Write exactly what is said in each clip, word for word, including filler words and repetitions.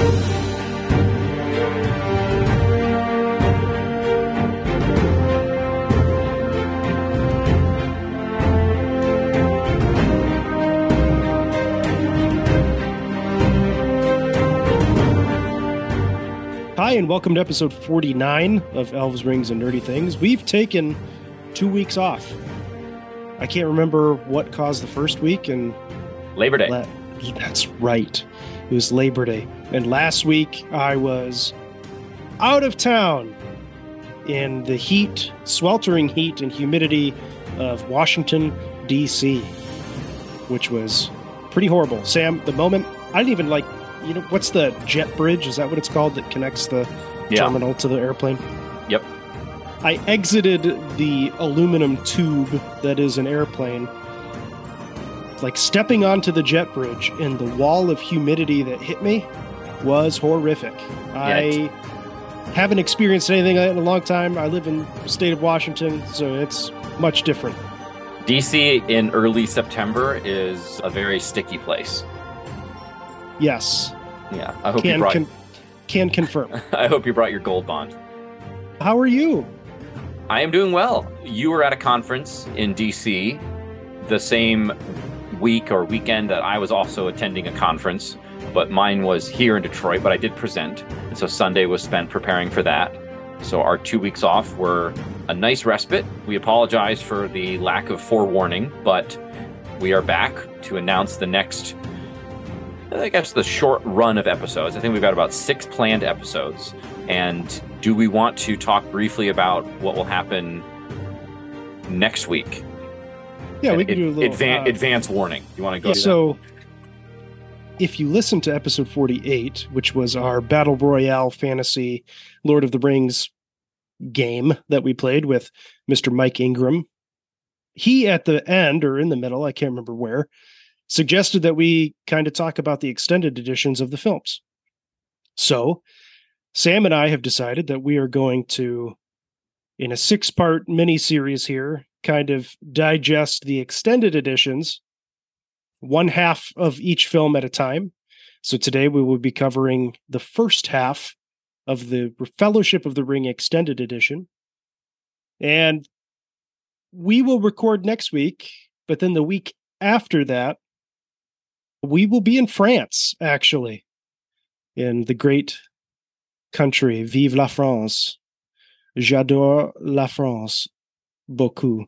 Hi, and welcome to episode forty-nine of Elves, Rings, and Nerdy Things. We've taken two weeks off. I can't remember what caused the first week, and Labor Day. La- that's right. It was Labor Day. And last week, I was out of town in the heat, sweltering heat and humidity of Washington, D C, which was pretty horrible. Sam, the moment, I didn't even like, you know, what's the jet bridge? Is that what it's called that connects the Yeah. terminal to the airplane? Yep. I exited the aluminum tube that is an airplane, like stepping onto the jet bridge, and the wall of humidity that hit me was horrific. I haven't experienced anything like that in a long time. I live in the state of Washington, so it's much different. D C in early September is a very sticky place. Yes. Yeah, I hope Can, you brought. can, can confirm. I hope you brought your gold bond. How are you? I am doing well. You were at a conference in D C the same week or weekend that I was also attending a conference, but mine was here in Detroit, but I did present. And so Sunday was spent preparing for that. So our two weeks off were a nice respite. We apologize for the lack of forewarning, but we are back to announce the next, I guess, the short run of episodes. I think we've got about six planned episodes. And do we want to talk briefly about what will happen next week? Yeah, we can Ad- do a little advan- uh, advance warning. You want to go? Yeah, to so if you listen to episode forty-eight, which was our Battle Royale fantasy Lord of the Rings game that we played with Mister Mike Ingram, he at the end or in the middle, I can't remember where, suggested that we kind of talk about the extended editions of the films. So Sam and I have decided that we are going to, in a six-part mini-series here, kind of digest the extended editions, one half of each film at a time. So today we will be covering the first half of the Fellowship of the Ring extended edition. And we will record next week, but then the week after that, we will be in France, actually, in the great country. Vive la France. J'adore la France. Beaucoup.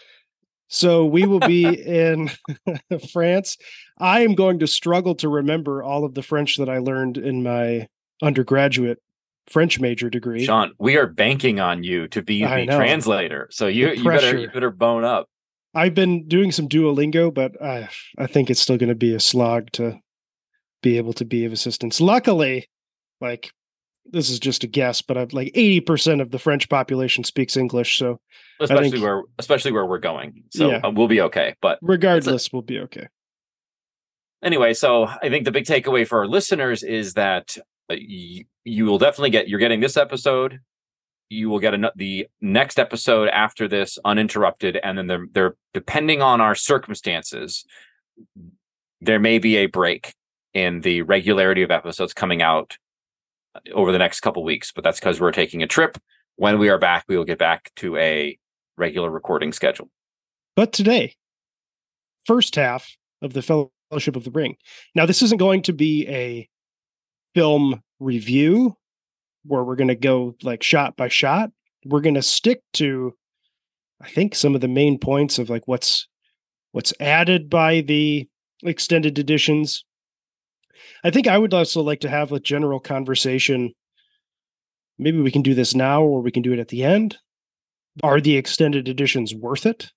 So we will be in France. I am going to struggle to remember all of the French that I learned in my undergraduate French major degree. Sean, we are banking on you to be I the know. translator. So you, The you better pressure. you better bone up. I've been doing some Duolingo, but I, I think it's still going to be a slog to be able to be of assistance. Luckily, like, this is just a guess, but I've like eighty percent of the French population speaks English. So Especially think- where especially where we're going. So Yeah. uh, we'll be okay. But regardless, we'll be okay. anyway, so I think the big takeaway for our listeners is that uh, you, you will definitely get, you're getting this episode. You will get an, the next episode after this uninterrupted. And then they're, they're, depending on our circumstances, there may be a break in the regularity of episodes coming out over the next couple weeks, but that's because we're taking a trip. When we are back, we will get back to a regular recording schedule. But today, first half of the Fellowship of the Ring. Now, this isn't going to be a film review where we're going to go like shot by shot. We're going to stick to, I think, some of the main points of like what's what's added by the extended editions. I think I would also like to have a general conversation. Maybe we can do this now or we can do it at the end. Are the extended editions worth it?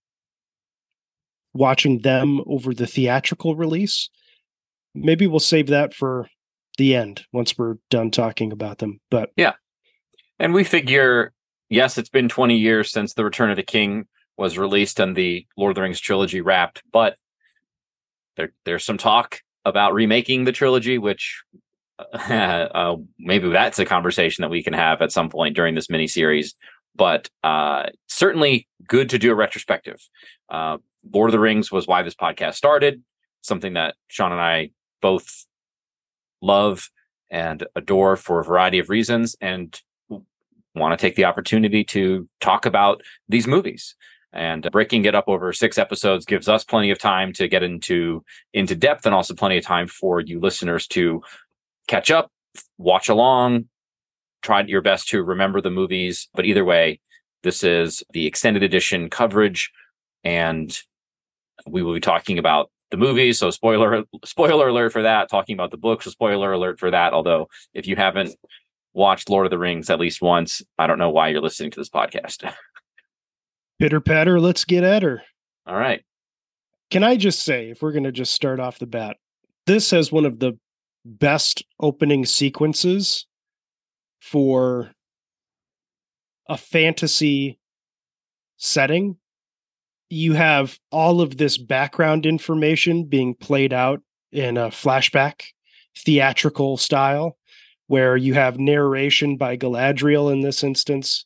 Watching them over the theatrical release. Maybe we'll save that for the end once we're done talking about them. But yeah. And we figure, yes, it's been twenty years since The Return of the King was released and the Lord of the Rings trilogy wrapped, but there, there's some talk about remaking the trilogy, which uh, maybe that's a conversation that we can have at some point during this miniseries. But uh, certainly good to do a retrospective. Uh, Lord of the Rings was why this podcast started, something that Sean and I both love and adore for a variety of reasons, and want to take the opportunity to talk about these movies. And breaking it up over six episodes gives us plenty of time to get into into depth, and also plenty of time for you listeners to catch up, watch along, try your best to remember the movies. But either way, this is the extended edition coverage, and we will be talking about the movies. So spoiler spoiler alert for that. Talking about the books, so spoiler alert for that. Although if you haven't watched Lord of the Rings at least once, I don't know why you're listening to this podcast. Pitter patter, let's get at her. All right. Can I just say, if we're going to just start off the bat, this has one of the best opening sequences for a fantasy setting. You have all of this background information being played out in a flashback theatrical style, where you have narration by Galadriel in this instance.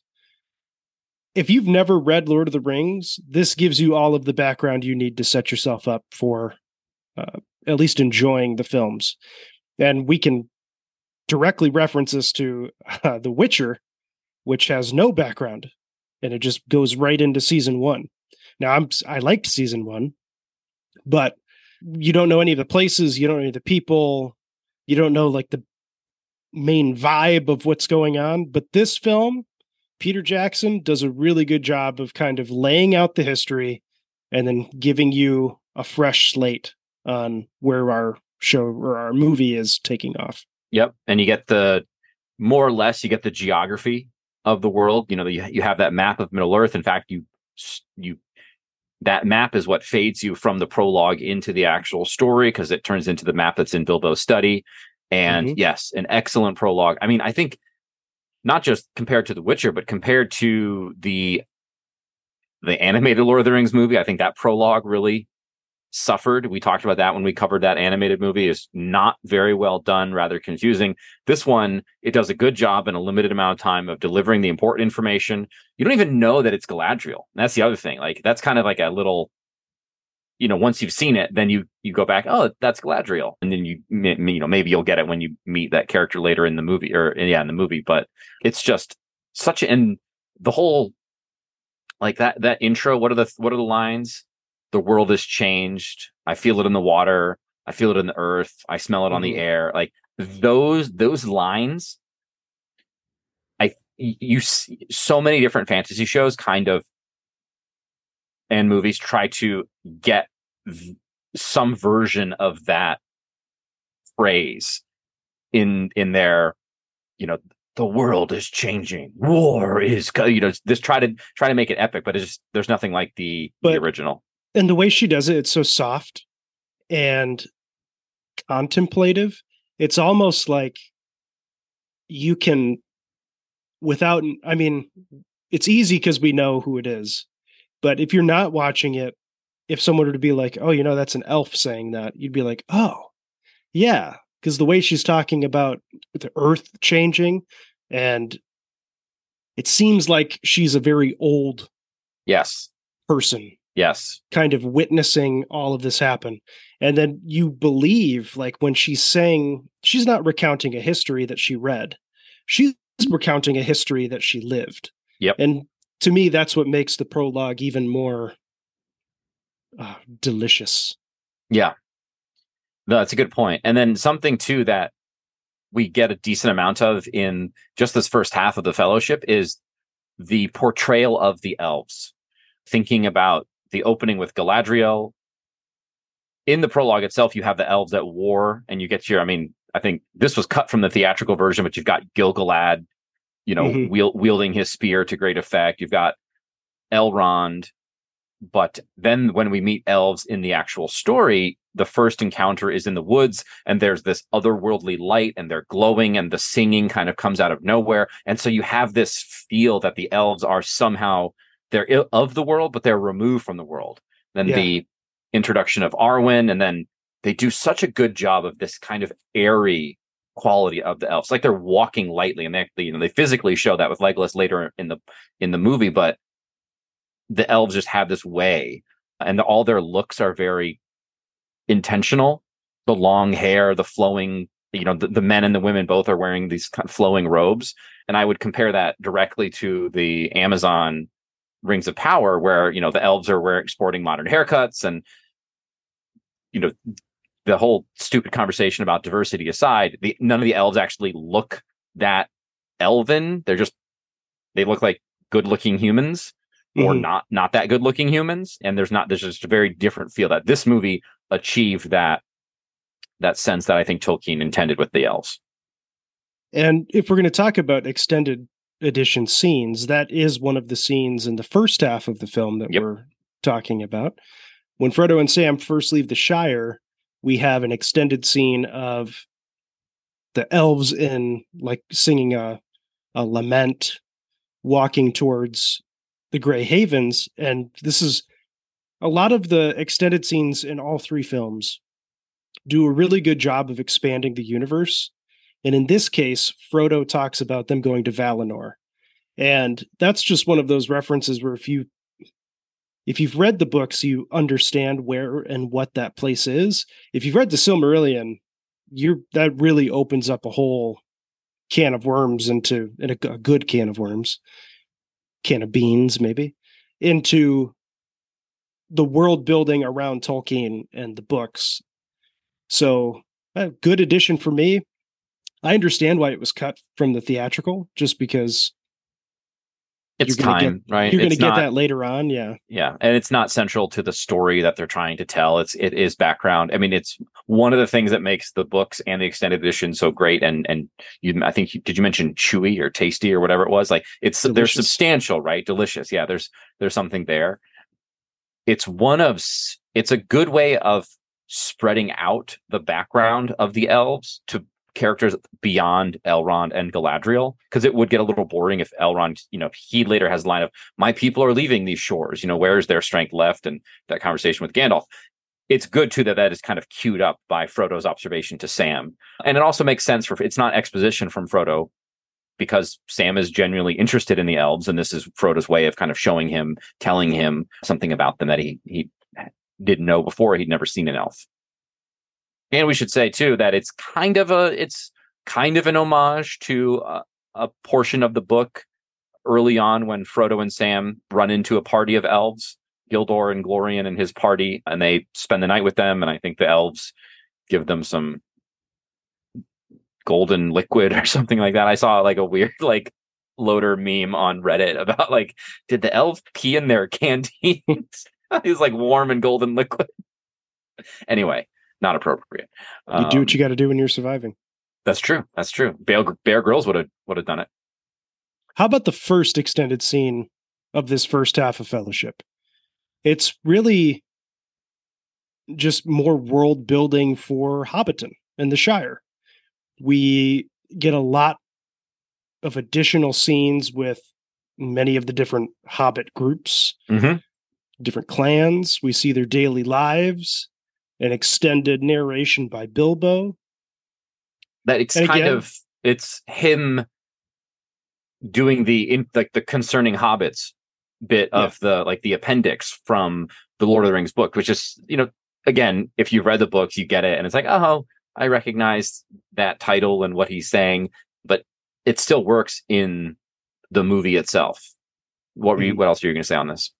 If you've never read Lord of the Rings, this gives you all of the background you need to set yourself up for uh, at least enjoying the films. And we can directly reference this to uh, The Witcher, which has no background, and it just goes right into season one. Now, I'm I liked season one, but you don't know any of the places, you don't know any of the people, you don't know like the main vibe of what's going on. But this film, Peter Jackson does a really good job of kind of laying out the history and then giving you a fresh slate on where our show or our movie is taking off. Yep. And you get the, more or less, you get the geography of the world. You know, you, you have that map of Middle Earth. In fact, you, you, that map is what fades you from the prologue into the actual story, because it turns into the map that's in Bilbo's study. And mm-hmm. yes, an excellent prologue. I mean, I think, not just compared to The Witcher, but compared to the the animated Lord of the Rings movie, I think that prologue really suffered. We talked about that when we covered that animated movie. Is not very well done, rather confusing. This one, it does a good job in a limited amount of time of delivering the important information. You don't even know that it's Galadriel. That's the other thing. Like, that's kind of like a little, you know, once you've seen it, then you you go back, oh, that's Galadriel, and then you you know maybe you'll get it when you meet that character later in the movie, or yeah, in the movie. But it's just such, and the whole, like that that intro. What are the what are the lines? The world has changed. I feel it in the water. I feel it in the earth. I smell it mm-hmm. on the air. Like those those lines. I you see so many different fantasy shows kind of, and movies try to get v- some version of that phrase in in their, you know, the world is changing, war is, you know, just try to try to make it epic, but it's just, there's nothing like the, but, the original. And the way she does it, it's so soft and contemplative. It's almost like you can, without, I mean, it's easy because we know who it is. But if you're not watching it, if someone were to be like, oh, you know, that's an elf saying that, you'd be like, oh, yeah. Because the way she's talking about the earth changing, and it seems like she's a very old yes person. Yes. Kind of witnessing all of this happen. And then you believe, like, when she's saying, she's not recounting a history that she read. She's recounting a history that she lived. Yep. And to me, that's what makes the prologue even more uh, delicious. Yeah. No, that's a good point. And then something, too, that we get a decent amount of in just this first half of the Fellowship is the portrayal of the elves. Thinking about the opening with Galadriel. In the prologue itself, you have the elves at war, and you get your, I mean, I think this was cut from the theatrical version, but you've got Gil-galad, you know, mm-hmm. wield, wielding his spear to great effect. You've got Elrond. But then when we meet elves in the actual story, the first encounter is in the woods, and there's this otherworldly light, and they're glowing, and the singing kind of comes out of nowhere. And so you have this feel that the elves are somehow, they're of the world, but they're removed from the world. Then yeah. the introduction of Arwen, and then they do such a good job of this kind of airy quality of the elves, like they're walking lightly, and they, you know, they physically show that with Legolas later in the in the movie. But the elves just have this way, and all their looks are very intentional. The long hair, the flowing you know, the, the men and the women both are wearing these kind of flowing robes. And I would compare that directly to the Amazon Rings of Power, where, you know, the elves are wearing, sporting modern haircuts, and, you know, the whole stupid conversation about diversity aside, the none of the elves actually look that elven. They're just, they look like good looking humans, or mm-hmm. not, not that good looking humans. And there's not, there's just a very different feel that this movie achieved that, that sense that I think Tolkien intended with the elves. And if we're going to talk about extended edition scenes, that is one of the scenes in the first half of the film that yep. we're talking about. When Frodo and Sam first leave the Shire, we have an extended scene of the elves in, like, singing a, a lament, walking towards the Grey Havens. And this is a lot of the extended scenes in all three films do a really good job of expanding the universe. And in this case, Frodo talks about them going to Valinor. And that's just one of those references where if you if you've read the books, you understand where and what that place is. If you've read the Silmarillion, you're that really opens up a whole can of worms into in a, a good can of worms, can of beans maybe, into the world building around Tolkien and the books. So a good addition for me. I understand why it was cut from the theatrical, just because it's time, get, right? You're going to get not, that later on. Yeah. Yeah. And it's not central to the story that they're trying to tell. It's, it is background. I mean, it's one of the things that makes the books and the extended edition so great. And, and you, I think, you, did you mention chewy or tasty or whatever it was? Like it's, delicious. They're substantial, right? Delicious. Yeah. There's, there's something there. It's one of, it's a good way of spreading out the background of the elves to characters beyond Elrond and Galadriel, because it would get a little boring if Elrond, you know, he later has a line of, my people are leaving these shores, you know, where is their strength left? And that conversation with Gandalf. It's good too that that is kind of queued up by Frodo's observation to Sam. And it also makes sense for, it's not exposition from Frodo, because Sam is genuinely interested in the elves, and this is Frodo's way of kind of showing him, telling him something about them that he he didn't know before. He'd never seen an elf. And we should say too that it's kind of a it's kind of an homage to a, a portion of the book early on when Frodo and Sam run into a party of elves, Gildor and Glorian and his party, and they spend the night with them. And I think the elves give them some golden liquid or something like that. I saw like a weird like loader meme on Reddit about like, did the elves pee in their canteens? It was like warm and golden liquid. Anyway. Not appropriate. You do what you got to do when you're surviving. That's true. That's true. Bear, Bear Grylls would have would have done it. How about the first extended scene of this first half of Fellowship? It's really just more world building for Hobbiton and the Shire. We get a lot of additional scenes with many of the different Hobbit groups, mm-hmm. different clans. We see their daily lives. An extended narration by Bilbo. That it's and kind again, of it's him doing the in, like the concerning hobbits bit yeah. of the like the appendix from the Lord of the Rings book, which is, you know, again, if you've read the books, you get it, and it's like, oh, I recognize that title and what he's saying, but it still works in the movie itself. What were you, what else are you going to say on this?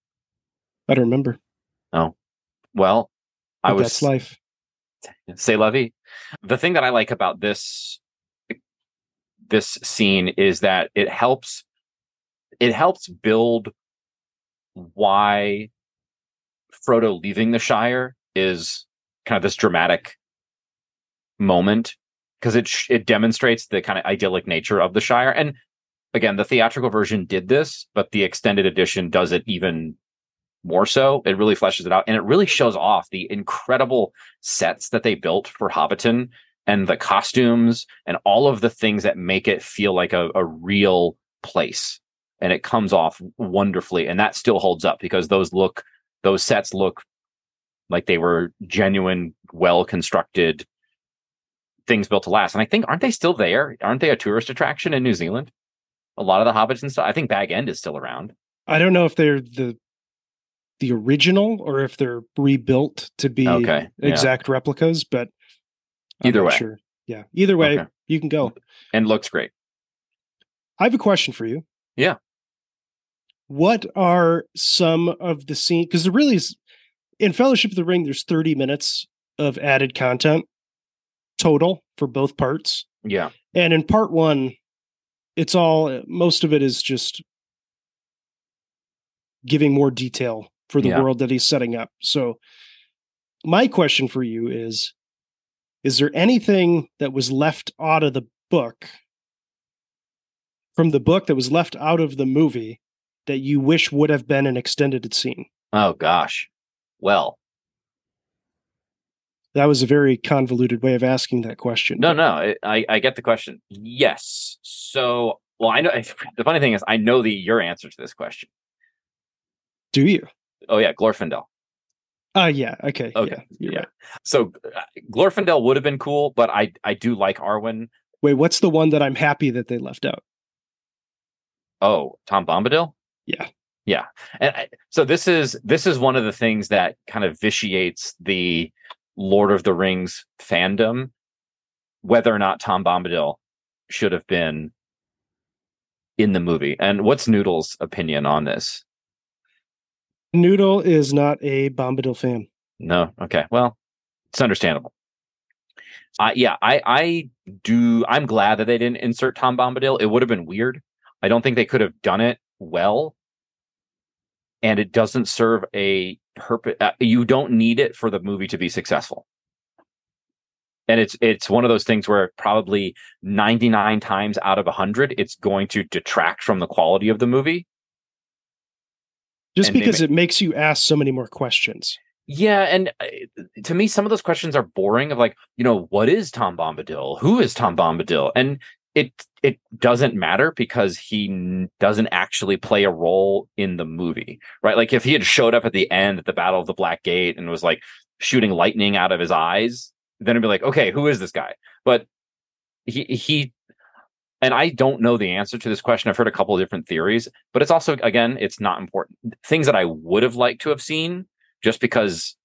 I don't remember. Oh, well. I was that's life. C'est la vie. The thing that I like about this this scene is that it helps it helps build why Frodo leaving the Shire is kind of this dramatic moment, because it it demonstrates the kind of idyllic nature of the Shire. And again, the theatrical version did this, but the extended edition does it even more so. It really fleshes it out, and it really shows off the incredible sets that they built for Hobbiton and the costumes and all of the things that make it feel like a, a real place. And it comes off wonderfully, and that still holds up because those look, those sets look like they were genuine, well-constructed things built to last. And I think, aren't they still there? Aren't they a tourist attraction in New Zealand? A lot of the Hobbits and stuff. I think Bag End is still around. I don't know if they're the the original or if they're rebuilt to be okay, yeah. exact replicas, but I'm either way, sure. Yeah. Either way, Okay. you can go. And looks great. I have a question for you. Yeah. What are some of the scenes? Because there really is, in Fellowship of the Ring, there's thirty minutes of added content total for both parts. Yeah. And in part one, it's all, most of it is just giving more detail for the Yeah. world that he's setting up. So my question for you is, is there anything that was left out of the book, from the book that was left out of the movie, that you wish would have been an extended scene? Oh, gosh. Well, that was a very convoluted way of asking that question. No, no, I, I get the question. Yes. So, well, I know the funny thing is I know the your answer to this question. Do you? Oh yeah, Glorfindel. Uh yeah. Okay. Okay. Yeah. yeah. Right. So uh, Glorfindel would have been cool, but I I do like Arwen. Wait, what's the one that I'm happy that they left out? Oh, Tom Bombadil? Yeah. Yeah. And I, so this is this is one of the things that kind of vitiates the Lord of the Rings fandom, whether or not Tom Bombadil should have been in the movie. And what's Noodle's opinion on this? Noodle is not a Bombadil fan. No. Okay. Well, it's understandable. Uh, yeah, I, I do. I'm glad that they didn't insert Tom Bombadil. It would have been weird. I don't think they could have done it well. And it doesn't serve a purpose. Uh, you don't need it for the movie to be successful. And it's it's one of those things where probably ninety-nine times out of one hundred, it's going to detract from the quality of the movie. Just And because may- it makes you ask so many more questions. Yeah, and uh, to me, some of those questions are boring. Of like, you know, what is Tom Bombadil? Who is Tom Bombadil? And it it doesn't matter because he n- doesn't actually play a role in the movie, right? Like if he had showed up at the end at the Battle of the Black Gate and was like shooting lightning out of his eyes, then it'd be like, okay, who is this guy? But he he, and I don't know the answer to this question. I've heard a couple of different theories, but it's also, again, it's not important. Things that I would have liked to have seen, just because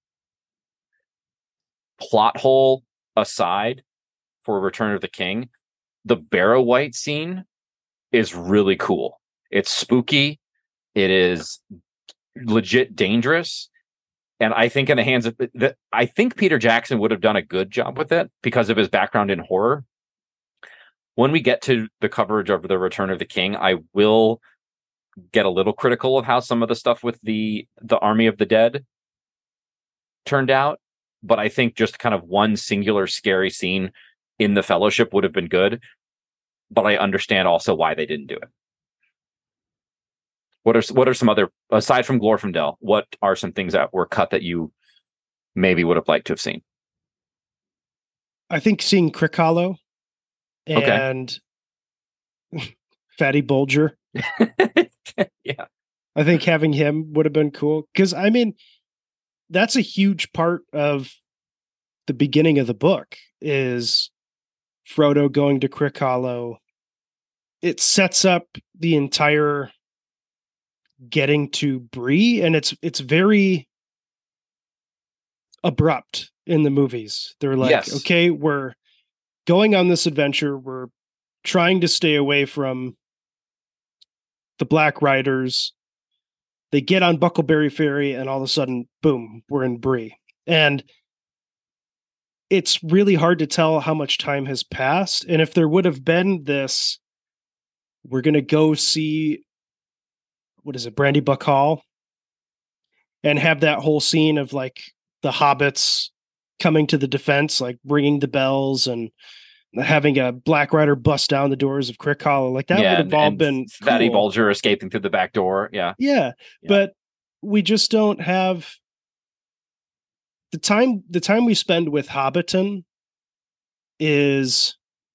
plot hole aside for Return of the King, the Barrow White scene is really cool. It's spooky. It is legit dangerous. And I think in the hands of the, I think Peter Jackson would have done a good job with it because of his background in horror. When we get to the coverage of the Return of the King, I will get a little critical of how some of the stuff with the the Army of the Dead turned out. But I think just kind of one singular scary scene in the Fellowship would have been good. But I understand also why they didn't do it. What are what are some other, aside from Glorfindel, what are some things that were cut that you maybe would have liked to have seen? I think seeing Crick Hollow and okay. Fatty Bulger. Yeah. I think having him would have been cool. Because, I mean, that's a huge part of the beginning of the book is Frodo going to Crick Hollow. It sets up the entire getting to Bree, and it's it's very abrupt in the movies. They're like, yes. okay, we're going on this adventure. We're trying to stay away from the Black Riders. They get on Buckleberry Ferry, and all of a sudden, boom, we're in Bree. And it's really hard to tell how much time has passed. And if there would have been this, we're going to go see, what is it, Brandybuck Hall, and have that whole scene of like the hobbits coming to the defense, like ringing the bells and having a Black Rider bust down the doors of Crick Hollow. Like that yeah, would have all and been Fatty cool. Bulger escaping through the back door. Yeah. yeah. Yeah. But we just don't have the time. The time we spend with Hobbiton is,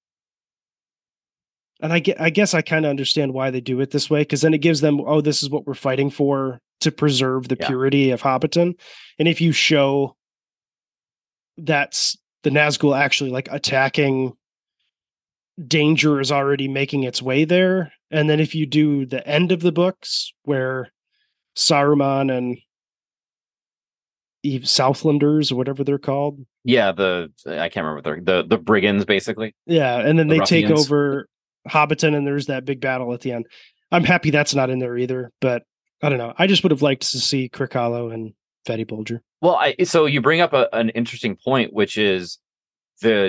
and I get, I guess I kind of understand why they do it this way. Cause then it gives them, oh, this is what we're fighting for, to preserve the yeah. purity of Hobbiton. And if you show that's the Nazgul actually like attacking, danger is already making its way there. And then if you do the end of the books where Saruman and Eve Southlanders or whatever they're called, Yeah, the I can't remember the the the brigands basically. Yeah, and then The they take ruffians. over Hobbiton, and there's that big battle at the end. I'm happy that's not in there either, but I don't know. I just would have liked to see Crick Hollow and Fatty Bulger. Well, I so you bring up a, an interesting point, which is the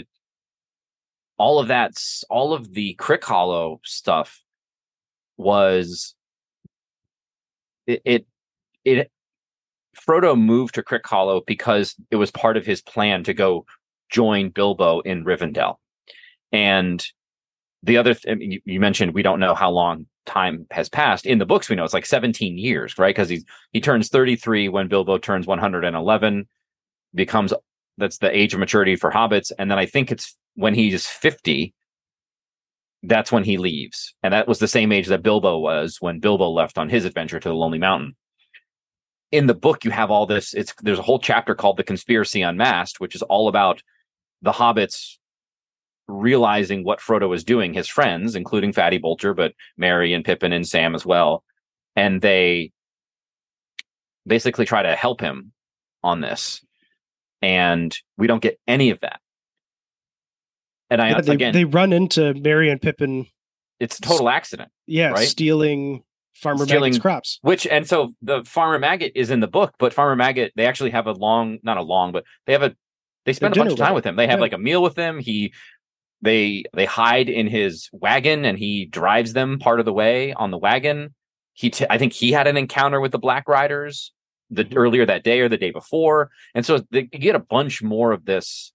all of that, all of the Crick Hollow stuff was it, it it Frodo moved to Crick Hollow because it was part of his plan to go join Bilbo in Rivendell. And the other th- you, you mentioned we don't know how long time has passed. In the books, we know it's like seventeen years, right? Because he's he turns thirty-three when Bilbo turns one hundred eleven, becomes that's the age of maturity for hobbits. And then I think it's when he's fifty, that's when he leaves. And that was the same age that Bilbo was when Bilbo left on his adventure to the Lonely Mountain. In the book, you have all this. It's there's a whole chapter called The Conspiracy Unmasked, which is all about the hobbits realizing what Frodo was doing, his friends, including Fatty Bulger, but Merry and Pippin and Sam as well. And they basically try to help him on this. And we don't get any of that. And I, Yeah, they, again, they run into Merry and Pippin. It's a total accident. Yeah, right? stealing Farmer Stealing Maggot's crops. Which, and so the Farmer Maggot is in the book, but Farmer Maggot, they actually have a long, not a long, but they have a, they spend a bunch of time with him. They have yeah. like a meal with him. He, they, they hide in his wagon and he drives them part of the way on the wagon. He, t- I think he had an encounter with the Black Riders the earlier that day or the day before. And so they, you get a bunch more of this.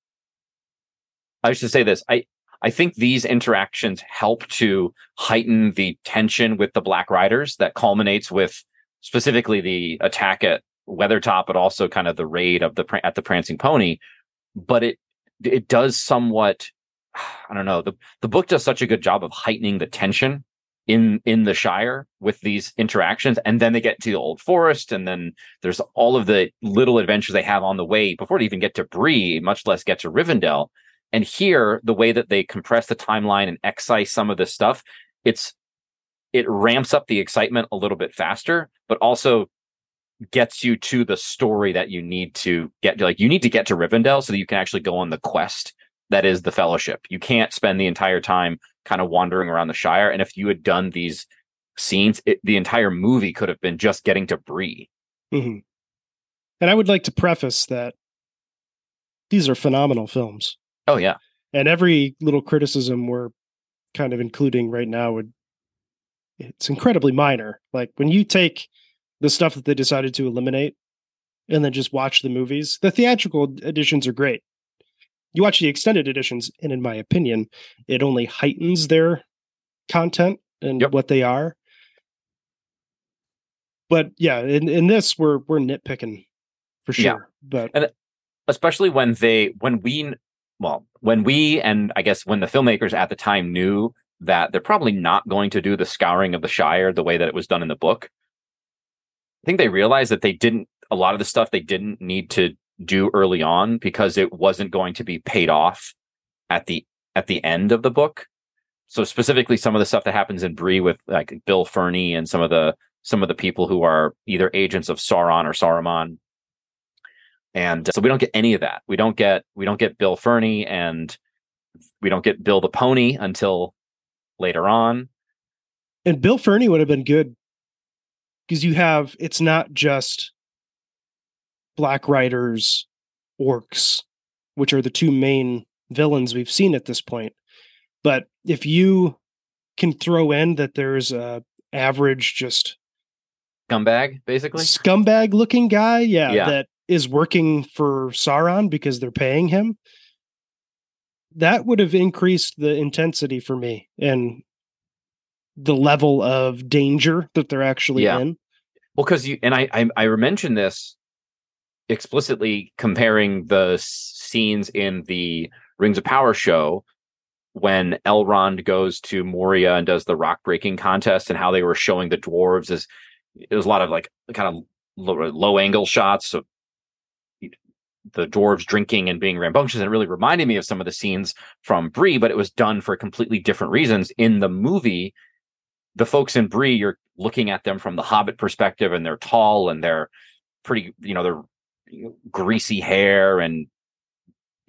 I should say this. I, I think these interactions help to heighten the tension with the Black Riders that culminates with specifically the attack at Weathertop, but also kind of the raid of the at the Prancing Pony. But it it does somewhat, I don't know, the, the book does such a good job of heightening the tension in in the Shire with these interactions. And then they get to the Old Forest, and then there's all of the little adventures they have on the way before they even get to Bree, much less get to Rivendell. And here, the way that they compress the timeline and excise some of this stuff, it's it ramps up the excitement a little bit faster, but also gets you to the story that you need to get to. Like, you need to get to Rivendell so that you can actually go on the quest that is the Fellowship. You can't spend the entire time kind of wandering around the Shire. And if you had done these scenes, it, the entire movie could have been just getting to Bree. Mm-hmm. And I would like to preface that these are phenomenal films. Oh, yeah. And every little criticism we're kind of including right now would it's incredibly minor. Like, when you take the stuff that they decided to eliminate and then just watch the movies, the theatrical editions are great. You watch the extended editions, and in my opinion, it only heightens their content and yep. what they are. But yeah, in, in this, we're we're nitpicking for sure. Yeah. But and especially when they when we well when we and I guess when the filmmakers at the time knew that they're probably not going to do the scouring of the Shire the way that it was done in the book. I think they realized that they didn't a lot of the stuff they didn't need to do early on because it wasn't going to be paid off at the at the end of the book. So specifically some of the stuff that happens in Bree with like Bill Ferny and some of the some of the people who are either agents of Sauron or Saruman. And so we don't get any of that. We don't get we don't get Bill Ferny, and we don't get Bill the Pony until later on. And Bill Ferny would have been good because you have it's not just Black Riders, orcs, which are the two main villains we've seen at this point. But if you can throw in that there's a average just scumbag, basically scumbag looking guy, yeah, yeah, that is working for Sauron because they're paying him, that would have increased the intensity for me and the level of danger that they're actually yeah. in. Well, because you and I, I, I mentioned this explicitly comparing the scenes in the Rings of Power show when Elrond goes to Moria and does the rock breaking contest, and how they were showing the dwarves as it was a lot of like kind of low, low angle shots of the dwarves drinking and being rambunctious, and it really reminded me of some of the scenes from Bree, but it was done for completely different reasons. In the movie, the folks in Bree, you're looking at them from the Hobbit perspective, and they're tall and they're pretty, you know, they're greasy hair and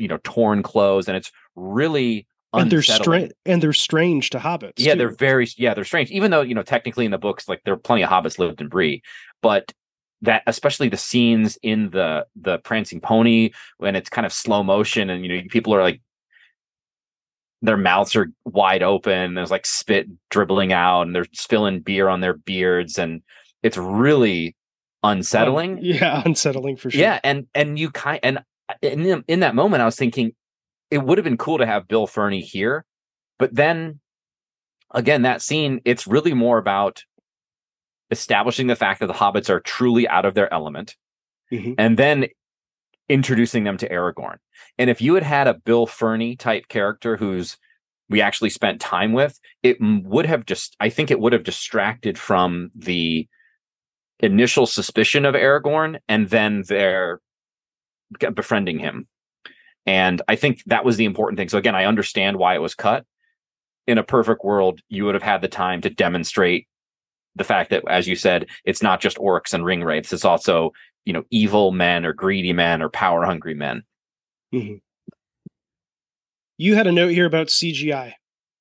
you know, torn clothes, and it's really and they're unsettling. strange and they're strange to hobbits. Yeah, too. they're very yeah, they're strange. Even though, you know, technically in the books, like there are plenty of hobbits lived in Bree, but that especially the scenes in the the prancing pony when it's kind of slow motion and, you know, people are like their mouths are wide open, there's like spit dribbling out and they're spilling beer on their beards, and it's really unsettling. Um, yeah, unsettling for sure. Yeah, and and you kind and in in that moment I was thinking it would have been cool to have Bill Ferny here, but then again, that scene, it's really more about establishing the fact that the hobbits are truly out of their element, mm-hmm. and then introducing them to Aragorn. And if you had had a Bill Ferny type character who's we actually spent time with, it would have just, I think it would have distracted from the initial suspicion of Aragorn and then their befriending him. And I think that was the important thing. So again, I understand why it was cut. In a perfect world, you would have had the time to demonstrate the fact that, as you said, it's not just orcs and ring wraiths. It's also, you know, evil men or greedy men or power hungry men. Mm-hmm. You had a note here about C G I.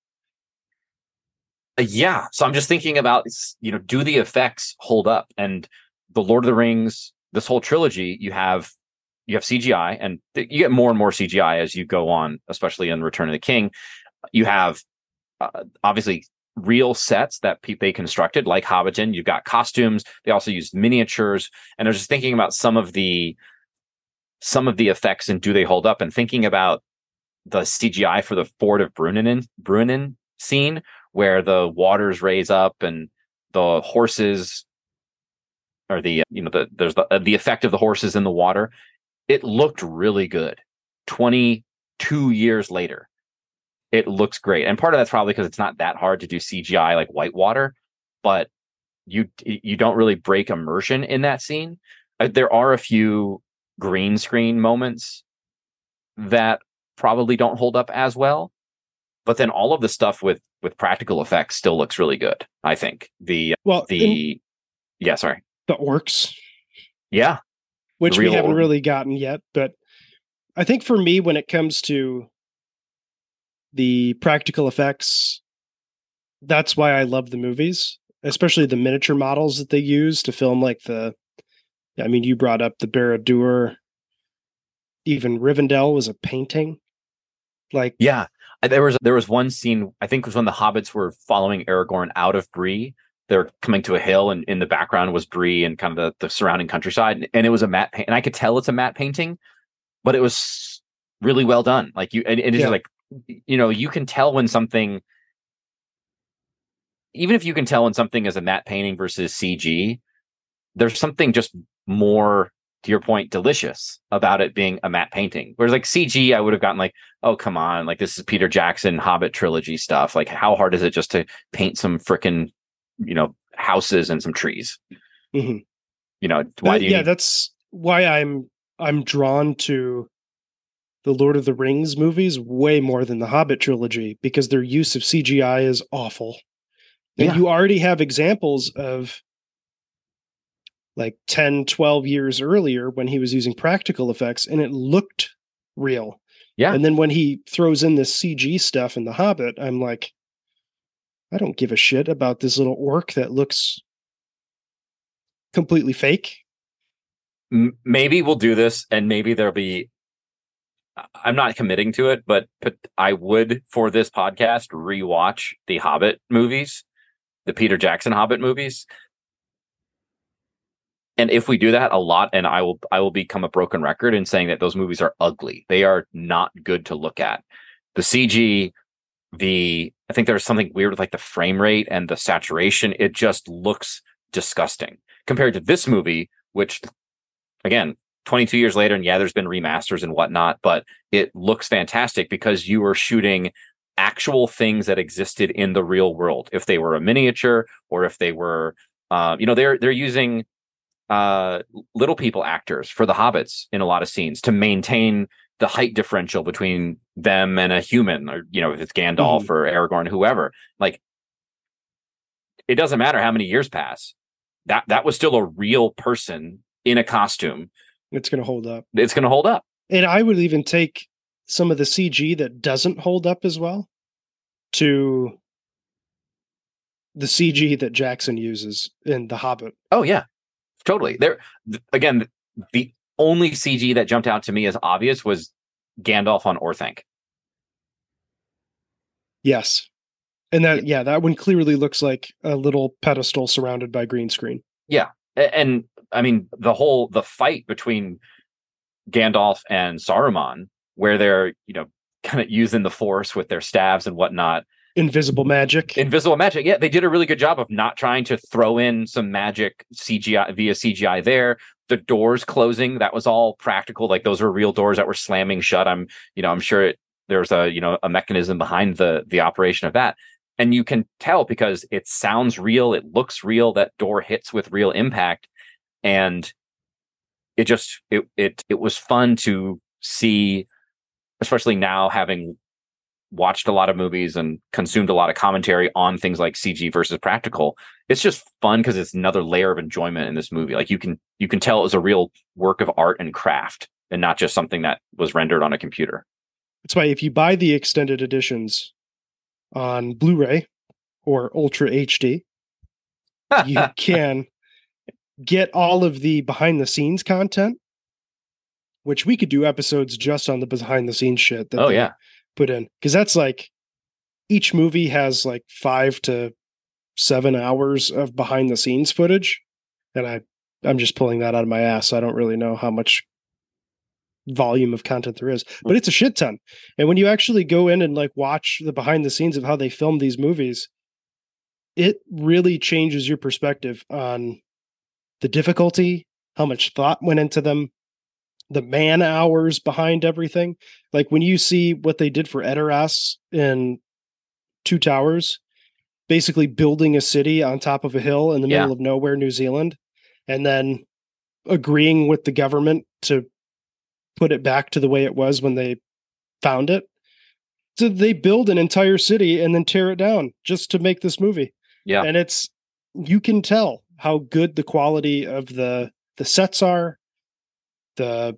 Uh, yeah. So I'm just thinking about, you know, do the effects hold up? And the Lord of the Rings, this whole trilogy, you have you have C G I, and th- you get more and more C G I as you go on, especially in Return of the King. You have uh, obviously real sets that pe- they constructed, like Hobbiton. You've got costumes. They also used miniatures. And I was just thinking about some of the some of the effects and do they hold up? And thinking about the C G I for the Ford of Brunnen Brunnen scene, where the waters raise up and the horses, or the you know the there's the the effect of the horses in the water. It looked really good. twenty-two years later, it looks great. And part of that's probably because it's not that hard to do C G I like whitewater, but you you don't really break immersion in that scene. Uh, there are a few green screen moments that probably don't hold up as well, but then all of the stuff with with practical effects still looks really good. I think the well the yeah sorry the orcs yeah which we haven't orc. really gotten yet, but I think for me, when it comes to the practical effects, that's why I love the movies, especially the miniature models that they use to film, like the, I mean, you brought up the Barad-dûr, even Rivendell was a painting. Like, yeah, there was there was one scene, I think it was when the hobbits were following Aragorn out of Bree. They're coming to a hill, and in the background was Bree and kind of the, the surrounding countryside, and it was a matte paint, and I could tell it's a matte painting, but it was really well done. Like you, and it is yeah. like, you know, you can tell when something, even if you can tell when something is a matte painting versus C G, there's something just more, to your point, delicious about it being a matte painting. Whereas like C G, I would have gotten like, oh, come on, like this is Peter Jackson Hobbit trilogy stuff. Like how hard is it just to paint some frickin', you know, houses and some trees? Mm-hmm. You know, why uh, do you yeah, need- that's why I'm I'm drawn to the Lord of the Rings movies way more than the Hobbit trilogy, because their use of C G I is awful. And yeah. you already have examples of like ten, twelve years earlier when he was using practical effects and it looked real. Yeah. And then when he throws in this C G stuff in The Hobbit, I'm like, I don't give a shit about this little orc that looks completely fake. M- maybe we'll do this, and maybe there'll be, I'm not committing to it, but, but I would, for this podcast, rewatch the Hobbit movies, the Peter Jackson Hobbit movies. And if we do that a lot, and I will, I will become a broken record in saying that those movies are ugly. They are not good to look at. The C G, the, I think there's something weird with like the frame rate and the saturation. It just looks disgusting compared to this movie, which, again, twenty-two years later, and yeah, there's been remasters and whatnot, but it looks fantastic because you were shooting actual things that existed in the real world. If they were a miniature, or if they were, uh, you know, they're they're using uh, little people actors for the hobbits in a lot of scenes to maintain the height differential between them and a human, or, you know, if it's Gandalf mm-hmm. or Aragorn, whoever. Like, it doesn't matter how many years pass. That that was still a real person in a costume. It's going to hold up. It's going to hold up. And I would even take some of the C G that doesn't hold up as well to the C G that Jackson uses in The Hobbit. Oh yeah, totally. There again, the only C G that jumped out to me as obvious was Gandalf on Orthanc. Yes. And that, yeah, that one clearly looks like a little pedestal surrounded by green screen. Yeah. And I mean, the whole, the fight between Gandalf and Saruman, where they're, you know, kind of using the Force with their staves and whatnot. Invisible magic. Invisible magic. Yeah, they did a really good job of not trying to throw in some magic C G I via C G I there. The doors closing, that was all practical. Like those were real doors that were slamming shut. I'm, you know, I'm sure it, there's a, you know, a mechanism behind the the operation of that. And you can tell because it sounds real, it looks real, that door hits with real impact. And it just it it it was fun to see, especially now having watched a lot of movies and consumed a lot of commentary on things like C G versus practical. It's just fun because it's another layer of enjoyment in this movie. Like you can you can tell it was a real work of art and craft and not just something that was rendered on a computer. That's why if you buy the extended editions on Blu-ray or Ultra H D, you can get all of the behind the scenes content, which we could do episodes just on the behind the scenes shit that oh they yeah put in, because that's like each movie has like five to seven hours of behind the scenes footage, and I I'm just pulling that out of my ass. I don't really know how much volume of content there is, but it's a shit ton. And when you actually go in and like watch the behind the scenes of how they filmed these movies, it really changes your perspective on the difficulty, how much thought went into them, the man hours behind everything. Like when you see what they did for Edoras in Two Towers, basically building a city on top of a hill in the middle yeah. of nowhere, New Zealand, and then agreeing with the government to put it back to the way it was when they found it. So they build an entire city and then tear it down just to make this movie. Yeah. And it's, you can tell how good the quality of the, the sets are. The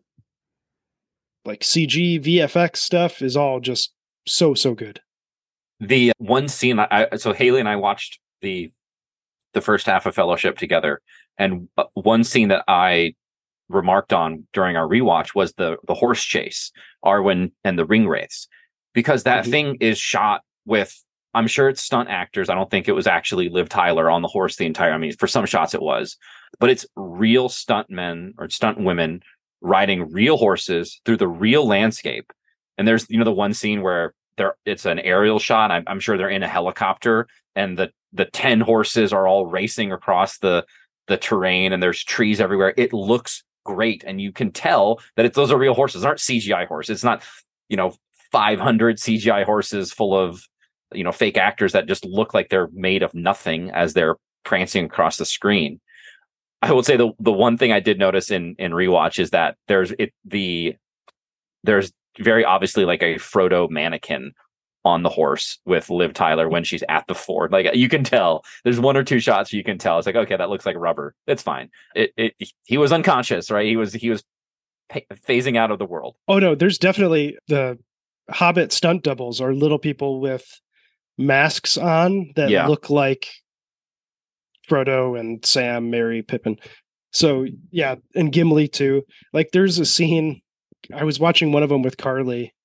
like C G, V F X stuff is all just so, so good. The one scene, I, so Haley and I watched the the first half of Fellowship together, and one scene that I remarked on during our rewatch was the the horse chase, Arwen and the ring wraiths, because that mm-hmm. thing is shot with, I'm sure it's stunt actors. I don't think it was actually Liv Tyler on the horse the entire, I mean, for some shots it was, but it's real stunt men or stunt women riding real horses through the real landscape. And there's, you know, the one scene where there it's an aerial shot. I'm, I'm sure they're in a helicopter, and the the ten horses are all racing across the the terrain, and there's trees everywhere. It looks great, and you can tell that it's those are real horses. They aren't C G I horses. It's not, you know, five hundred C G I horses full of, you know, fake actors that just look like they're made of nothing as they're prancing across the screen. I would say the the one thing I did notice in in rewatch is that there's it the there's very obviously like a Frodo mannequin on the horse with Liv Tyler when she's at the ford. Like you can tell there's one or two shots you can tell. It's like, okay, that looks like rubber. It's fine. It, it he was unconscious, right? He was he was phasing out of the world. Oh no, there's definitely the Hobbit stunt doubles are little people with masks on that yeah. look like Frodo and Sam, Merry, Pippin. So yeah, and Gimli too. Like there's a scene, I was watching one of them with Carly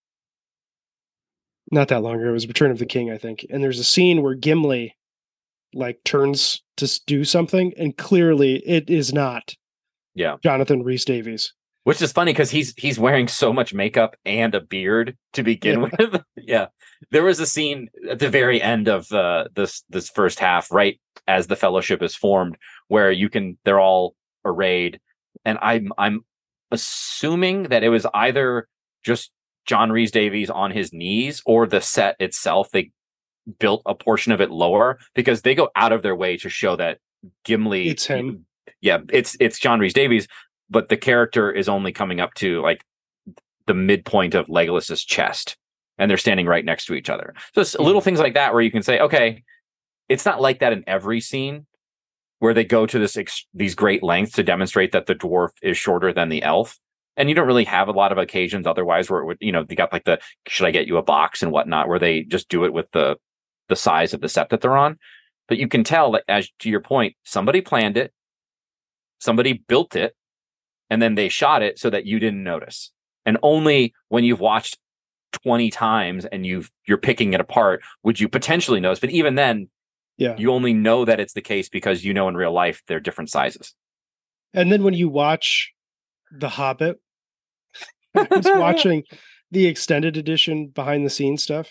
not that long ago. It was Return of the King, I think. And there's a scene where Gimli like turns to do something, and clearly it is not yeah. Jonathan Rhys-Davies. Which is funny because he's he's wearing so much makeup and a beard to begin yeah. with. yeah. There was a scene at the very end of uh, this this first half, right as the Fellowship is formed, where you can they're all arrayed. And I'm I'm assuming that it was either just John Rhys-Davies on his knees or the set itself. They built a portion of it lower because they go out of their way to show that Gimli. It's him. Yeah, it's it's John Rhys-Davies, but the character is only coming up to like the midpoint of Legolas's chest, and they're standing right next to each other. So it's little things like that where you can say, okay, it's not like that in every scene where they go to this ex- these great lengths to demonstrate that the dwarf is shorter than the elf. And you don't really have a lot of occasions otherwise where it would, you know, they got like the, should I get you a box and whatnot, where they just do it with the, the size of the set that they're on. But you can tell that, as to your point, somebody planned it, somebody built it, and then they shot it so that you didn't notice. And only when you've watched twenty times and you've, you're picking it apart, would you potentially notice. But even then, yeah, you only know that it's the case because you know in real life they're different sizes. And then when you watch The Hobbit, I was watching the extended edition behind the scenes stuff.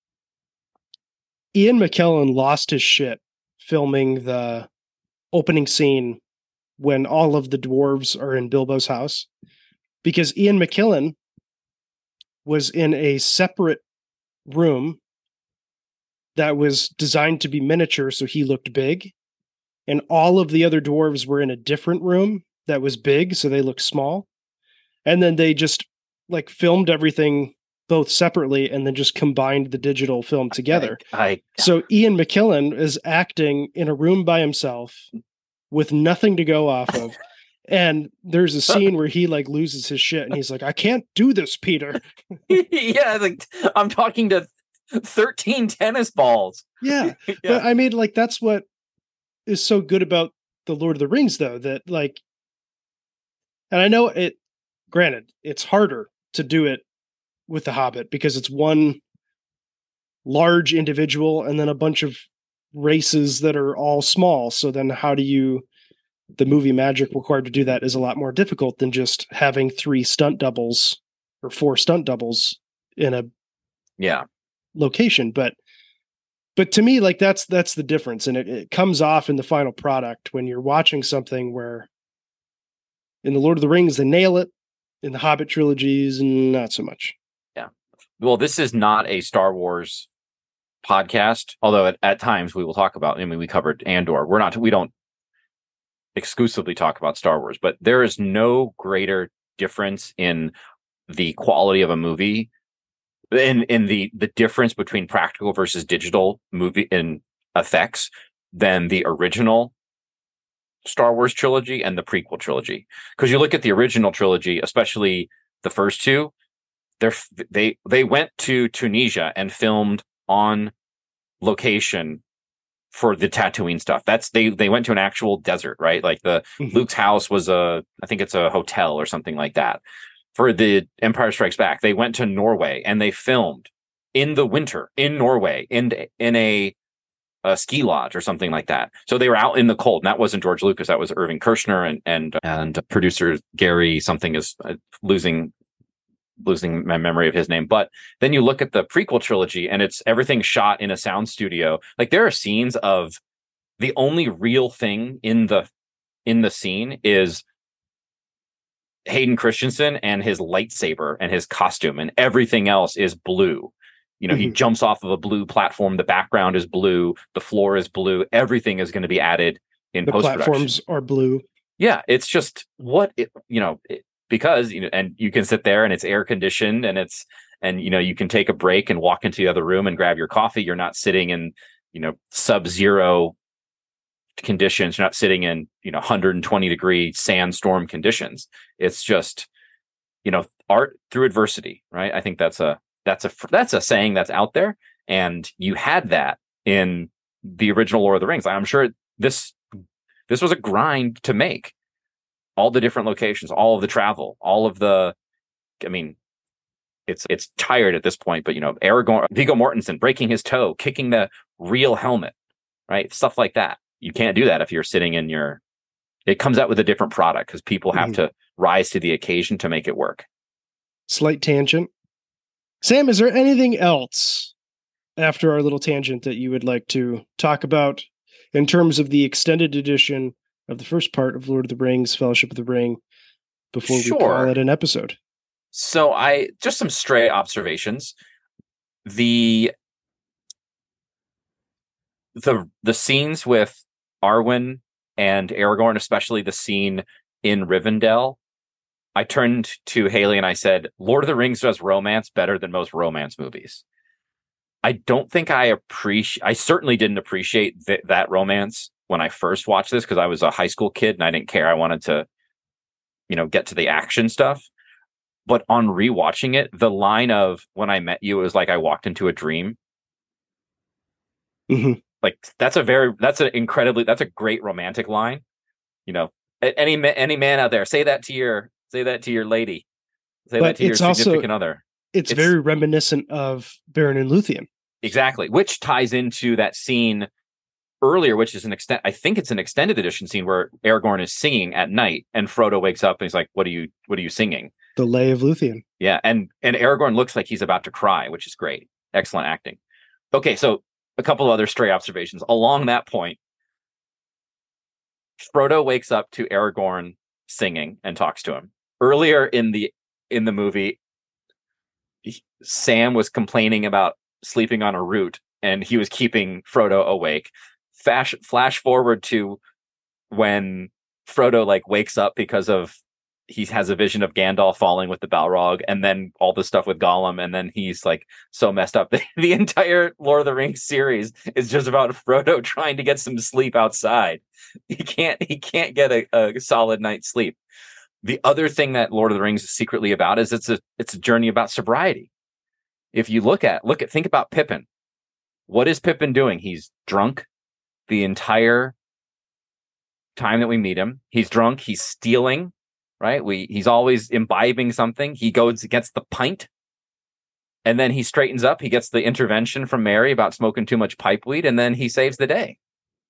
Ian McKellen lost his shit filming the opening scene when all of the dwarves are in Bilbo's house, because Ian McKellen was in a separate room that was designed to be miniature, so he looked big. And all of the other dwarves were in a different room that was big, so they looked small. And then they just like filmed everything both separately and then just combined the digital film together. I, I, so Ian McKellen is acting in a room by himself with nothing to go off of. And there's a scene where he like loses his shit and he's like, I can't do this, Peter. Yeah, like I'm talking to thirteen tennis balls. Yeah. Yeah. But I mean, like, that's what is so good about the Lord of the Rings, though, that like, and I know it, granted, it's harder to do it with The Hobbit because it's one large individual and then a bunch of races that are all small. So then how do you, the movie magic required to do that is a lot more difficult than just having three stunt doubles or four stunt doubles in a yeah location. But But to me, like that's that's the difference, and it, it comes off in the final product when you're watching something where in the Lord of the Rings they nail it, in the Hobbit trilogies, and not so much. Yeah. Well, this is not a Star Wars podcast, although at, at times we will talk about. I mean, we covered Andor. We're not. We don't exclusively talk about Star Wars, but there is no greater difference in the quality of a movie. In in the the difference between practical versus digital movie in effects than the original Star Wars trilogy and the prequel trilogy. Because you look at the original trilogy, especially the first two, they they they went to Tunisia and filmed on location for the Tatooine stuff. That's they they went to an actual desert, right? Like the mm-hmm. Luke's house was a I think it's a hotel or something like that. For the Empire Strikes Back, they went to Norway and they filmed in the winter in Norway in in a, a ski lodge or something like that. So they were out in the cold. And that wasn't George Lucas. That was Irving Kershner and and and producer Gary something is uh, losing losing my memory of his name. But then you look at the prequel trilogy and it's everything shot in a sound studio. Like there are scenes of the only real thing in the in the scene is Hayden Christensen and his lightsaber and his costume, and everything else is blue. You know, mm-hmm. he jumps off of a blue platform. The background is blue. The floor is blue. Everything is going to be added in the post-production. Platforms are blue. Yeah. It's just what, it, you know, it, because, you know, and you can sit there and it's air conditioned and it's, and, you know, you can take a break and walk into the other room and grab your coffee. You're not sitting in, you know, sub-zero conditions. You're not sitting in, you know, one hundred twenty degree sandstorm conditions. It's just, you know, art through adversity, right? I think that's a that's a that's a saying that's out there, and you had that in the original Lord of the Rings. I'm sure this this was a grind to make all the different locations, all of the travel, all of the. I mean, it's it's tired at this point, but you know, Aragorn, Viggo Mortensen breaking his toe, kicking the real helmet, right? Stuff like that. You can't do that if you're sitting in your, it comes out with a different product because people have mm-hmm. to rise to the occasion to make it work. Slight tangent. Sam, is there anything else after our little tangent that you would like to talk about in terms of the extended edition of the first part of Lord of the Rings, Fellowship of the Ring, before sure. we call it an episode? So I, just some stray observations. The, the, the scenes with Arwen and Aragorn, especially the scene in Rivendell, I turned to Haley and I said, Lord of the Rings does romance better than most romance movies. I don't think I appreciate, I certainly didn't appreciate th- that romance when I first watched this because I was a high school kid and I didn't care. I wanted to, you know, get to the action stuff. But on rewatching it, the line of "when I met you, it was like I walked into a dream." Mm-hmm. Like that's a very that's an incredibly that's a great romantic line. You know, any any man out there, say that to your say that to your lady, say but that to your it's significant also, other. It's, it's very reminiscent of Beren and Luthien. Exactly, which ties into that scene earlier, which is an extent. I think it's an extended edition scene where Aragorn is singing at night, and Frodo wakes up and he's like, "What are you? What are you singing?" The Lay of Luthien. Yeah, and and Aragorn looks like he's about to cry, which is great. Excellent acting. Okay, so a couple other stray observations along that point. Frodo wakes up to Aragorn singing and talks to him. Earlier in the in the movie, Sam was complaining about sleeping on a root, and he was keeping Frodo awake. Flash flash forward to when Frodo like wakes up because of he has a vision of Gandalf falling with the Balrog, and then all the stuff with Gollum, and then he's like so messed up. The entire Lord of the Rings series is just about Frodo trying to get some sleep outside. He can't he can't get a, a solid night's sleep. The other thing that Lord of the Rings is secretly about is it's a it's a journey about sobriety. If you look at look at think about Pippin. What is Pippin doing? He's drunk the entire time that we meet him. He's drunk, he's stealing. Right, we he's always imbibing something. He goes gets the pint, and then he straightens up. He gets the intervention from Merry about smoking too much pipeweed, and then he saves the day.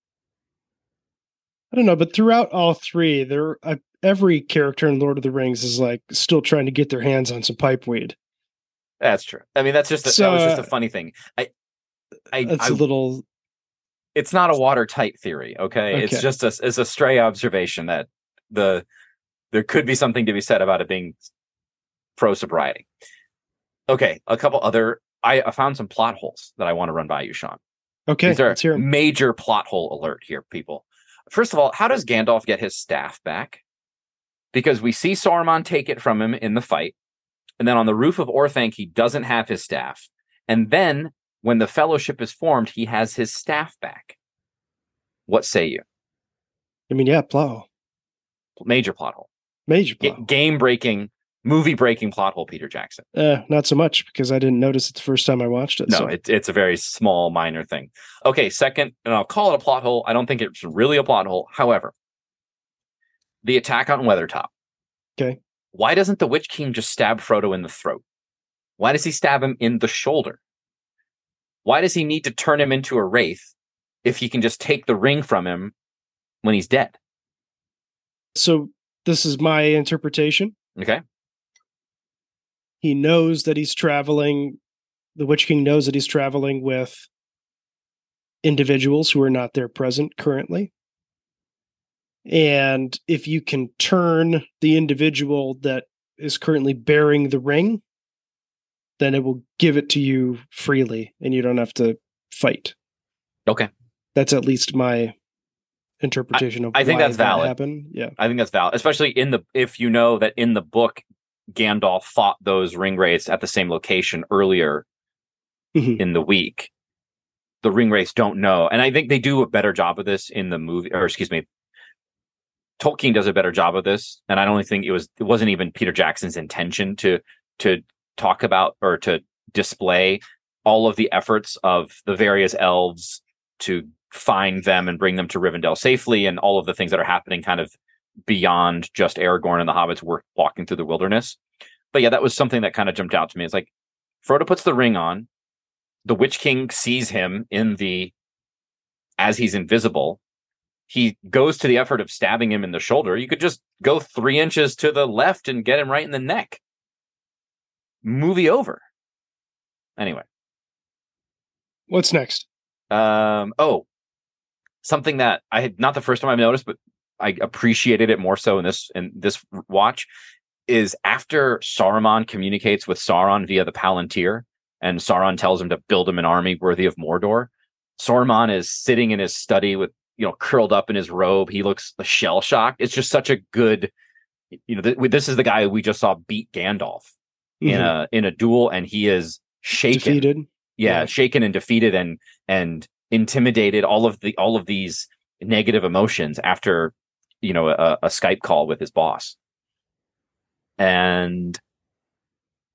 I don't know, but throughout all three, there uh, every character in Lord of the Rings is like still trying to get their hands on some pipeweed. That's true. I mean, that's just a, so, that was just a funny thing. I, I, it's I, a little. It's not a watertight theory. Okay, okay. It's just a it's a stray observation that the. There could be something to be said about it being pro sobriety. Okay, a couple other. I, I found some plot holes that I want to run by you, Sean. Okay, these are let's hear 'em. Major plot hole alert here, people. First of all, how does Gandalf get his staff back? Because we see Saruman take it from him in the fight, and then on the roof of Orthanc, he doesn't have his staff, and then when the Fellowship is formed, he has his staff back. What say you? I mean, yeah, plot hole. Major plot hole. Major plot hole. G- game breaking, movie breaking plot hole, Peter Jackson. Uh, not so much, because I didn't notice it the first time I watched it. No, so. it, it's a very small, minor thing. Okay, second, and I'll call it a plot hole. I don't think it's really a plot hole. However, the attack on Weathertop. Okay. Why doesn't the Witch King just stab Frodo in the throat? Why does he stab him in the shoulder? Why does he need to turn him into a wraith if he can just take the ring from him when he's dead? So this is my interpretation. Okay. He knows that he's traveling. The Witch King knows that he's traveling with individuals who are not there present currently. And if you can turn the individual that is currently bearing the ring, then it will give it to you freely and you don't have to fight. Okay. That's at least my interpretation I, of I think why that's that valid. happened. Yeah. I think that's valid, especially in the if you know that in the book Gandalf fought those ring wraiths at the same location earlier mm-hmm. in the week. The ring wraiths don't know, and I think they do a better job of this in the movie, or excuse me, Tolkien does a better job of this, and I don't think it was it wasn't even Peter Jackson's intention to to talk about or to display all of the efforts of the various elves to find them and bring them to Rivendell safely, and all of the things that are happening kind of beyond just Aragorn and the hobbits were walking through the wilderness. But yeah, that was something that kind of jumped out to me. It's like Frodo puts the ring on, the Witch King sees him in the as he's invisible. He goes to the effort of stabbing him in the shoulder. You could just go three inches to the left and get him right in the neck. Movie over. Anyway. What's next? Um, oh, something that I had not the first time I've noticed, but I appreciated it more so in this in this watch is after Saruman communicates with Sauron via the Palantir, and Sauron tells him to build him an army worthy of Mordor. Saruman is sitting in his study with, you know, curled up in his robe. He looks shell shocked. It's just such a good, you know, th- this is the guy we just saw beat Gandalf mm-hmm. in a in a duel, and he is shaken, defeated, yeah, yeah, shaken and defeated and and intimidated. All of the all of these negative emotions after, you know, a, a Skype call with his boss. And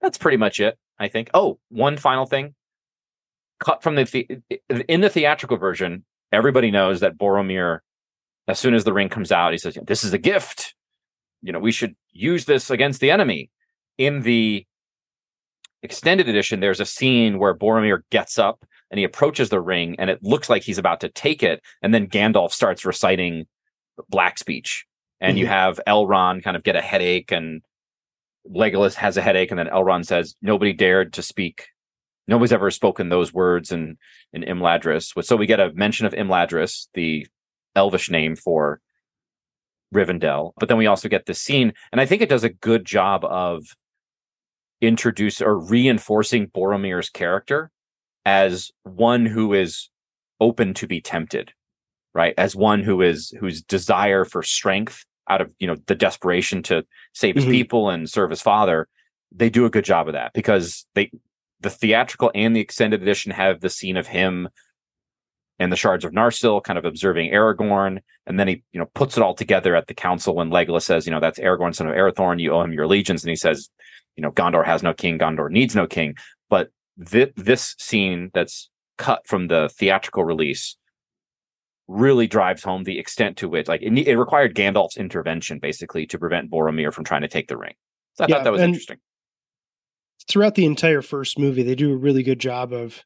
That's pretty much it, I think. Oh, one final thing. Cut from the, the in the theatrical version, everybody knows that Boromir, as soon as the ring comes out, he says, "This is a gift. You know, we should use this against the enemy." In the extended edition, there's a scene where Boromir gets up and he approaches the ring, and it looks like he's about to take it, and then Gandalf starts reciting Black speech, and mm-hmm. you have Elrond kind of get a headache, and Legolas has a headache, and then Elrond says, "Nobody dared to speak. Nobody's ever spoken those words in in Imladris." So we get a mention of Imladris, the Elvish name for Rivendell, but then we also get this scene, and I think it does a good job of introduce or reinforcing Boromir's character as one who is open to be tempted, right? As one who is whose desire for strength out of, you know, the desperation to save his mm-hmm. people and serve his father. They do a good job of that, because they the theatrical and the extended edition have the scene of him and the Shards of Narsil kind of observing Aragorn, and then he, you know, puts it all together at the council when Legolas says, you know, "That's Aragorn, son of Arathorn. You owe him your allegiance." And he says, you know, "Gondor has no king. Gondor needs no king." But th- this scene that's cut from the theatrical release really drives home the extent to which, like, it, it required Gandalf's intervention basically to prevent Boromir from trying to take the ring. So I yeah, thought that was interesting. Throughout the entire first movie, they do a really good job of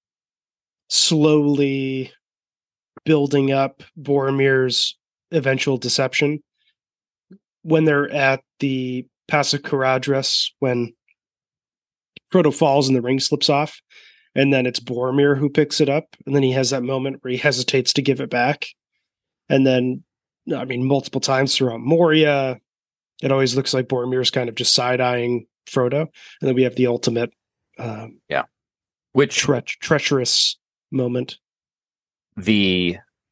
slowly building up Boromir's eventual deception. When they're at the Pass of Caradhras, when Frodo falls and the ring slips off, and then it's Boromir who picks it up, and then he has that moment where he hesitates to give it back. And then, I mean, multiple times throughout Moria, it always looks like Boromir's kind of just side-eyeing Frodo. And then we have the ultimate um, yeah, which tre- treacherous moment. The,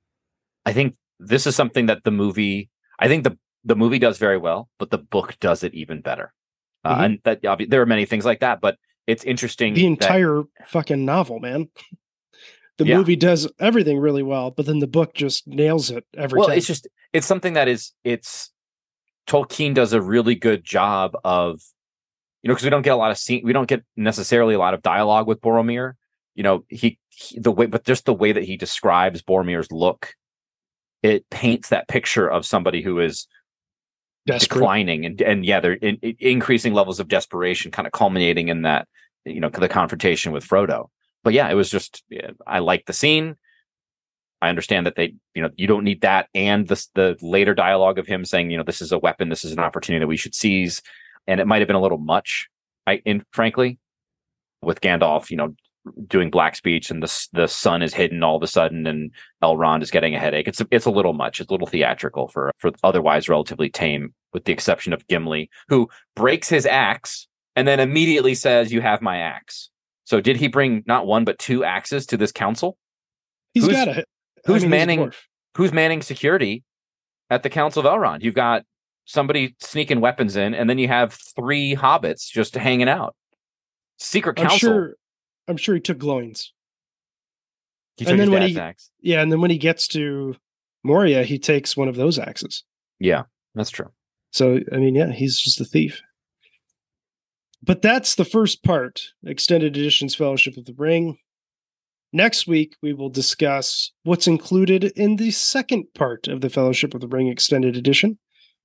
I think this is something that the movie, I think the the movie does very well, but the book does it even better. Uh, mm-hmm. And that uh, there are many things like that, but it's interesting. The entire that, fucking novel, man. The yeah. movie does everything really well, but then the book just nails it every well, time. Well, it's just, it's something that is, it's, Tolkien does a really good job of, you know, because we don't get a lot of scene, we don't get necessarily a lot of dialogue with Boromir. You know, he, he the way, but just the way that he describes Boromir's look, it paints that picture of somebody who is desperate. Declining and and yeah, they're in, in increasing levels of desperation, kind of culminating in that, you know, the confrontation with Frodo. But yeah, it was just, yeah, I like the scene. I understand that they, you know, you don't need that, and the the later dialogue of him saying, you know, this is a weapon, this is an opportunity that we should seize, and it might have been a little much. I, in frankly, with Gandalf, you know, doing black speech, and the the sun is hidden all of a sudden, and Elrond is getting a headache. It's it's a little much. It's a little theatrical for for otherwise relatively tame, with the exception of Gimli, who breaks his axe and then immediately says, "You have my axe." So did he bring not one but two axes to this council? He's who's, got it. Who's I mean, manning? Who's manning security at the Council of Elrond? You've got somebody sneaking weapons in, and then you have three hobbits just hanging out. Secret council. I'm sure. I'm sure he took Gloins. He took and then his when dad's he, axe. Yeah, and then when he gets to Moria, he takes one of those axes. Yeah, that's true. So, I mean, yeah, he's just a thief. But that's the first part, Extended Edition's Fellowship of the Ring. Next week, we will discuss what's included in the second part of the Fellowship of the Ring Extended Edition.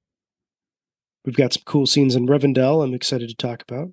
We've got some cool scenes in Rivendell I'm excited to talk about.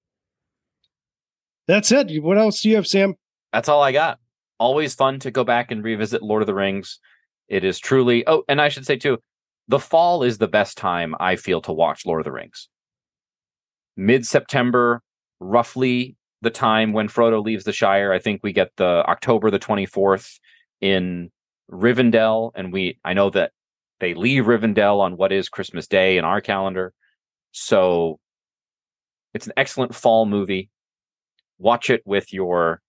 That's it. What else do you have, Sam? That's all I got. Always fun to go back and revisit Lord of the Rings. It is truly... Oh, and I should say, too, the fall is the best time, I feel, to watch Lord of the Rings. Mid-September, roughly the time when Frodo leaves the Shire. I think we get the October the twenty-fourth in Rivendell, and we I know that they leave Rivendell on what is Christmas Day in our calendar. So it's an excellent fall movie. Watch it with your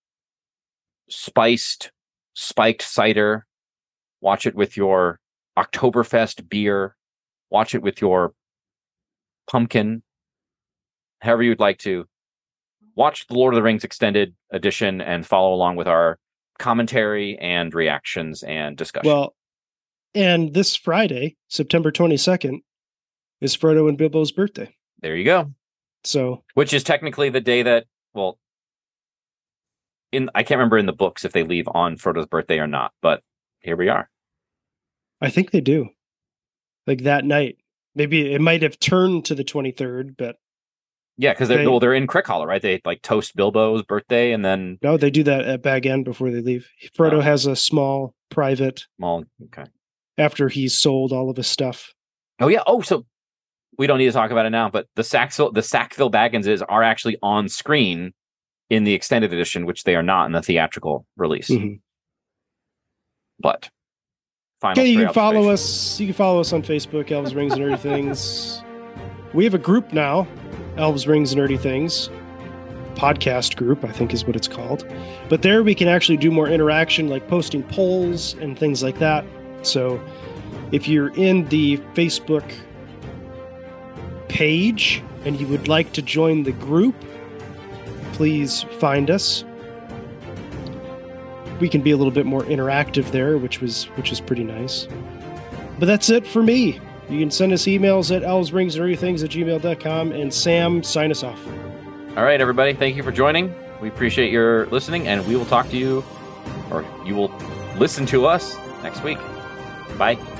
spiced, spiked cider. Watch it with your Oktoberfest beer. Watch it with your pumpkin. However you'd like to. Watch the Lord of the Rings Extended Edition and follow along with our commentary and reactions and discussion. Well, and this Friday, September twenty-second, is Frodo and Bilbo's birthday. There you go. So, which is technically the day that, well, in I can't remember in the books if they leave on Frodo's birthday or not, but here we are. I think they do. Like that night. Maybe it might have turned to the twenty-third, but yeah, because they're they, well, they're in Crickhollow, right? They like toast Bilbo's birthday, and then no, they do that at Bag End before they leave. Frodo oh. has a small private. Small, okay. After he's sold all of his stuff. Oh yeah. Oh, so we don't need to talk about it now, but the Sackville, the Sackville Bagginses are actually on screen in the extended edition, which they are not in the theatrical release. Mm-hmm. But final okay, you can follow us. You can follow us on Facebook, Elves, Rings, and Nerdy Things. We have a group now, Elves, Rings, and Nerdy Things. Podcast group, I think is what it's called. But there we can actually do more interaction, like posting polls and things like that. So if you're in the Facebook page and you would like to join the group, please find us. We can be a little bit more interactive there, which was which is pretty nice. But that's it for me. You can send us emails at elvesringsnerdythings at gmail dot com, and Sam, sign us off. All right, everybody. Thank you for joining. We appreciate your listening, and we will talk to you, or you will listen to us next week. Bye.